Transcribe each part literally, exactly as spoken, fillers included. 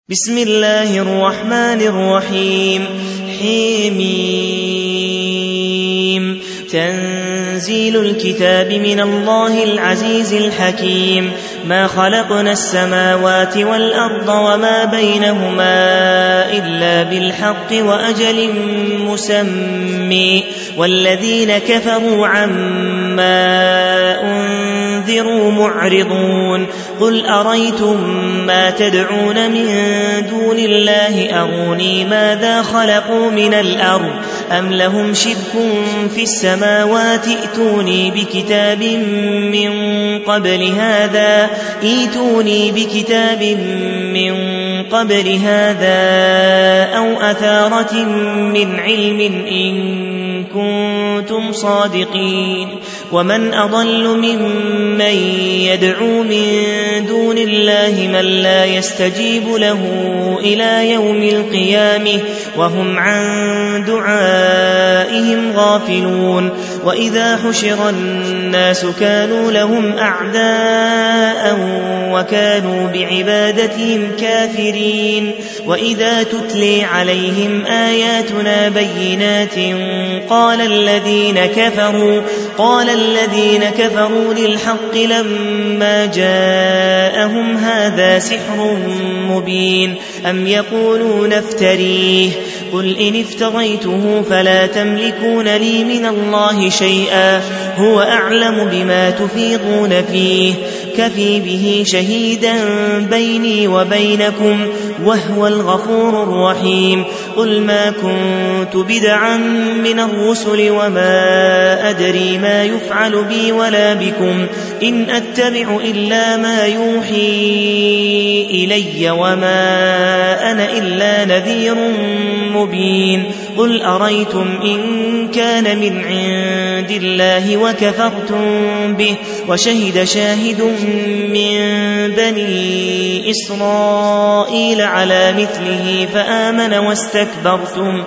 بسم الله الرحمن الرحيم حميم تنزيل الكتاب من الله العزيز الحكيم ما خلقنا السماوات والأرض وما بينهما إلا بالحق وأجل مسمى والذين كفروا عما أنذروا معرضون قل أريتم ما تدعون من دون الله أروني ماذا خلقوا من الأرض أم لهم شرك في السماوات ائتوني بكتاب من قبل هذا ائتوني بكتاب من قبل هذا أو أثارة من علم إن كنتم صادقين ومن أضل ممن يدعو من دون الله من لا يستجيب له إلى يوم القيامة وهم عن دعائهم غافلون وإذا حشر الناس كانوا لهم أعداء وكانوا بعبادتهم كافرين وإذا تتلي عليهم آياتنا بينات قال الذين كفروا قال الذين كفروا للحق لما جاءهم هذا سحر مبين أم يقولون افتريه قل إن افتريته فلا تملكون لي من الله شيئا هو أعلم بما تفيضون فيه كفي به شهيدا بيني وبينكم وهو الغفور الرحيم قل ما كنت بدعا من الرسل وما أدري ما يفعل بي ولا بكم إن أتبع إلا ما يوحي إلي وما أنا إلا نذير مبين قل أريتم إن كان من عند الله وكفرتم به وشهد شاهد من بني إسرائيل على مثله فآمن واستكبرتم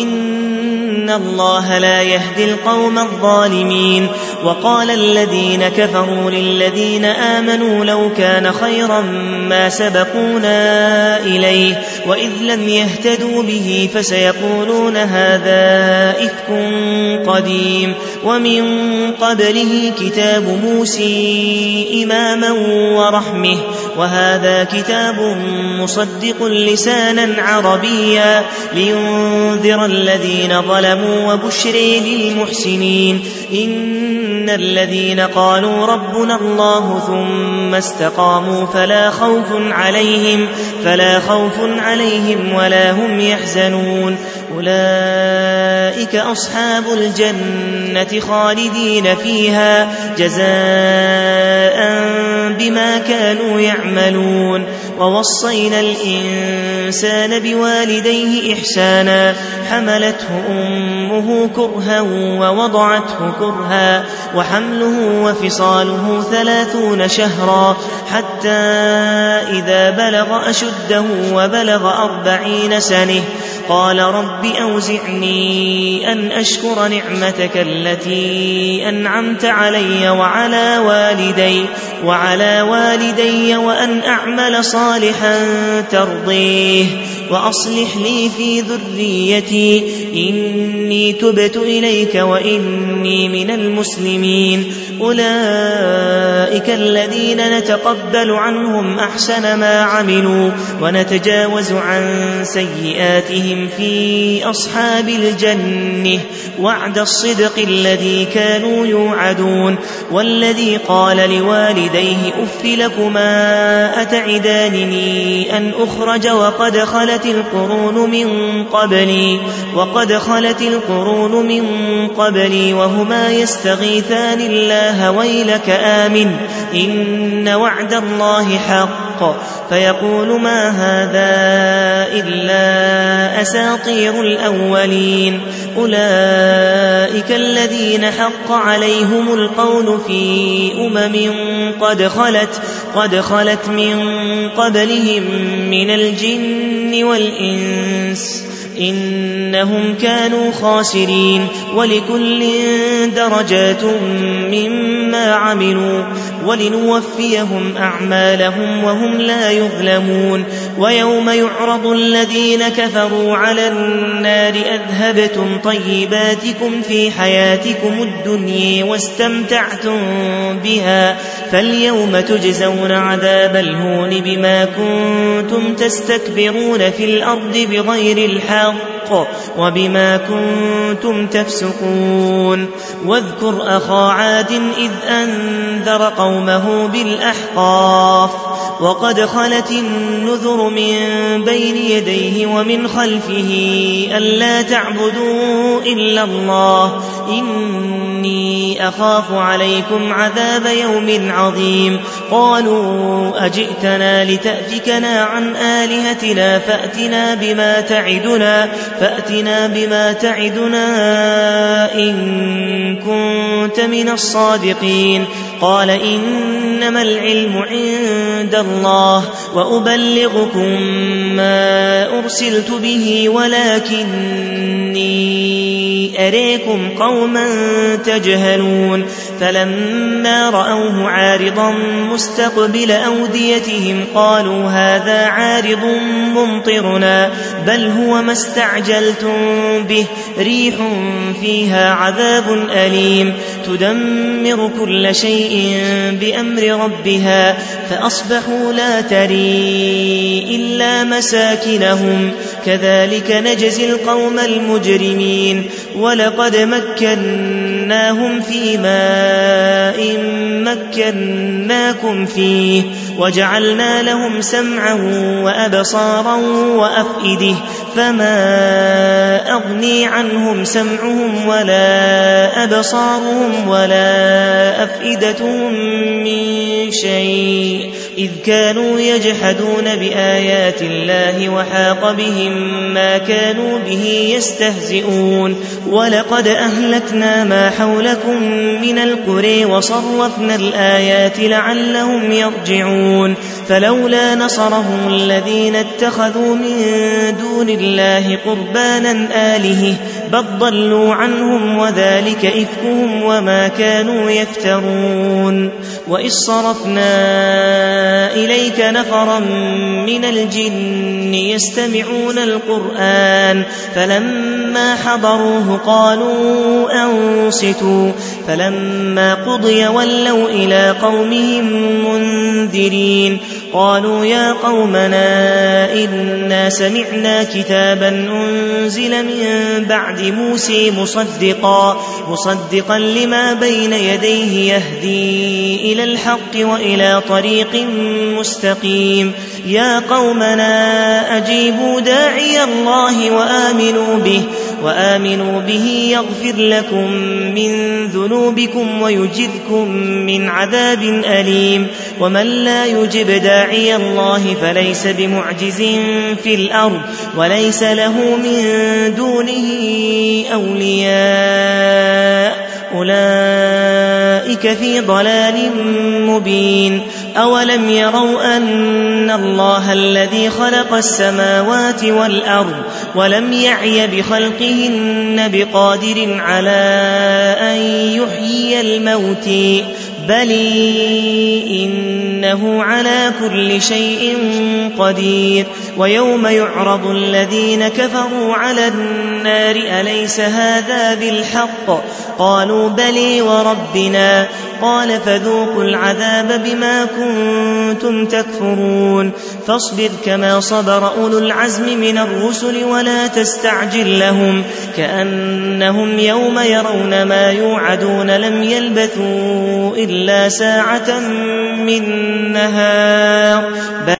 إن الله لا يهدي القوم الظالمين وقال الذين كفروا للذين آمنوا لو كان خيرا ما سبقونا إليه وإذ لم يهتدوا به فسيقولون هذا إفك قديم ومن قبله كتاب موسى إماما ورحمه وهذا كتاب مصدق لسانا عربيا لينذر الذين ظلموا وبشر للمحسنين إن الذين قالوا ربنا الله ثم استقاموا فلا خوف عليهم فلا خوف عليهم ولا هم يحزنون أولئك أصحاب الجنة خالدين فيها جزاء بما كانوا يعملون ووصينا الإنسان بوالديه إحسانا حملته أمه كرها ووضعته كرها وحمله وفصاله ثلاثون شهرا حتى إذا بلغ أشده وبلغ أربعين سنة قال رب أوزعني أن أشكر نعمتك التي أنعمت علي وعلى والدي وعلى والدي وأن أعمل صالحا ترضيه وأصلح لي في ذريتي إني تبت إليك وإني من المسلمين أولئك الذين نتقبل عنهم أحسن ما عملوا ونتجاوز عن سيئاتهم في أصحاب الجنة وعد الصدق الذي كانوا يوعدون والذي قال لوالديه أف لكما أتعدانني أن أخرج وقد خلت القرون من قبلي وقد خلت القرون من قبلي وهما يستغيثان الله ويلك آمن إن وعد الله حق فيقول ما هذا إلا أساطير الأولين أولئك الذين حق عليهم القول في أمم قد خلت قد خلت من قبلهم من الجن والإنس إنهم كانوا خاسرين ولكل درجات مما عملوا ولنوفيهم أعمالهم وهم لا يظلمون ويوم يعرض الذين كفروا على النار أذهبتم طيباتكم في حياتكم الدنيا واستمتعتم بها فاليوم تجزون عذاب الهون بما كنتم تستكبرون في الأرض بغير الحق وبما كنتم تفسقون واذكر أخا عاد إذ أنذر قومه بالأحقاف وقد خلت النذر من بين يديه ومن خلفه ألا تعبدوا إلا الله إني أخاف عليكم عذاب يوم عظيم قالوا أجئتنا لتأفكنا عن آلهتنا فأتنا بما تعدنا فأتنا بما تعدنا إن كنت من الصادقين قال إنما العلم عند الله وأبلغكم ما أرسلت به ولكني أريكم قوما تجهلون فلما رأوه عارضا مستقبل أوديتهم قالوا هذا عارض ممطرنا بل هو ما استعجلتم به ريح فيها عذاب أليم تدمر كل شيء بأمر ربها فأصبحوا لا تري إلا مساكنهم كذلك نجزي القوم المجرمين ولقد مكناهم في ماء مكناكم فيه وجعلنا لهم سمعا وأبصارا وأفئدة فما أغني عنهم سمعهم ولا أبصارهم ولا أفئدتهم من شيء إذ كانوا يجحدون بآيات الله وحاق بهم ما كانوا به يستهزئون ولقد أهلكنا ما حولكم من القرى وصرفنا الآيات لعلهم يرجعون فلولا نصرهم الذين اتخذوا من دون الله قربانا آلهة بل ضلوا عنهم وذلك إفكهم وما كانوا يفترون وإذ صرفنا إليك نفرا من الجن يستمعون القرآن فلما حضروه قالوا أنصتوا فلما قضي ولوا إلى قومهم منذرين قالوا يا قومنا إنا سمعنا كتابا أنزل من بعد موسى مصدقا, مصدقا لما بين يديه يهدي إلى الحق وإلى طريق مستقيم يا قومنا أجيبوا داعي الله وآمنوا به وآمنوا به يغفر لكم من ذنوبكم ويجركم من عذاب أليم ومن لا يجب داعي الله فليس بمعجز في الأرض وليس له من دونه أولياء أولئك في ضلال مبين أولم يروا أن الله الذي خلق السماوات والأرض ولم يعي بخلقهن بقادر على أن يحيي الموت بل إنه على كل شيء قدير ويوم يعرض الذين كفروا على النار أليس هذا بالحق قالوا بلي وربنا قال فذوقوا العذاب بما كنتم تكفرون فاصبر كما صبر أولو العزم من الرسل ولا تستعجل لهم كأنهم يوم يرون ما يوعدون لم يلبثوا إلا ساعة من نهار